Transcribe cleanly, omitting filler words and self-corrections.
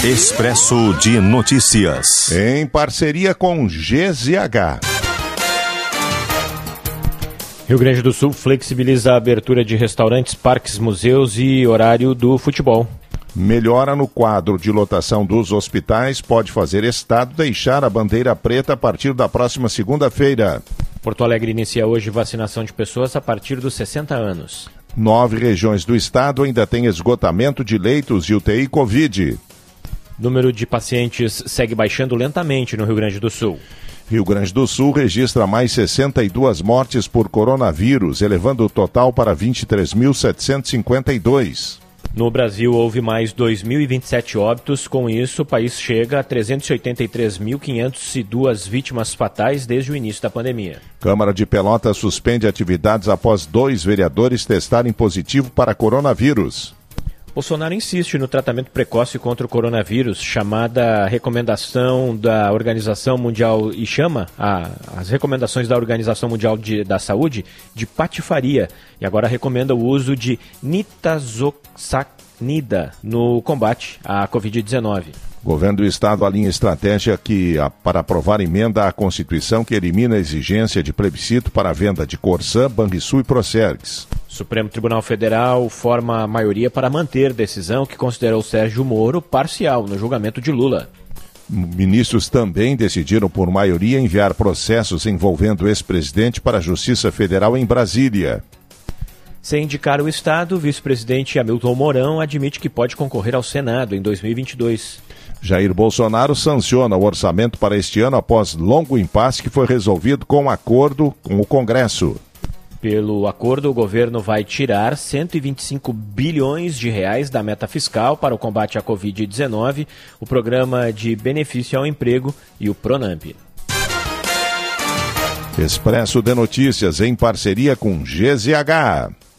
Expresso de Notícias. Em parceria com GZH. Rio Grande do Sul flexibiliza a abertura de restaurantes, parques, museus e horário do futebol. Melhora no quadro de lotação dos hospitais pode fazer Estado deixar a bandeira preta a partir da próxima segunda-feira. Porto Alegre inicia hoje vacinação de pessoas a partir dos 60 anos. 9 regiões do estado ainda têm esgotamento de leitos de UTI Covid. Número de pacientes segue baixando lentamente no Rio Grande do Sul. Rio Grande do Sul registra mais 62 mortes por coronavírus, elevando o total para 23.752. No Brasil, houve mais 2.027 óbitos. Com isso, o país chega a 383.502 vítimas fatais desde o início da pandemia. Câmara de Pelotas suspende atividades após 2 vereadores testarem positivo para coronavírus. Bolsonaro insiste no tratamento precoce contra o coronavírus, chamada recomendação da Organização Mundial, e chama as recomendações da Organização Mundial da Saúde de patifaria, e agora recomenda o uso de nitazoxanida no combate à Covid-19. O governo do estado alinha estratégia para aprovar emenda à Constituição que elimina a exigência de plebiscito para a venda de Corsã, Banrisul e Procergs. Supremo Tribunal Federal forma a maioria para manter decisão que considerou Sérgio Moro parcial no julgamento de Lula. Ministros também decidiram por maioria enviar processos envolvendo o ex-presidente para a Justiça Federal em Brasília. Sem indicar o Estado, o vice-presidente Hamilton Mourão admite que pode concorrer ao Senado em 2022. Jair Bolsonaro sanciona o orçamento para este ano após longo impasse que foi resolvido com acordo com o Congresso. Pelo acordo, o governo vai tirar 125 bilhões de reais da meta fiscal para o combate à Covid-19, o Programa de Benefício ao Emprego e o Pronamp. Expresso de Notícias em parceria com GZH.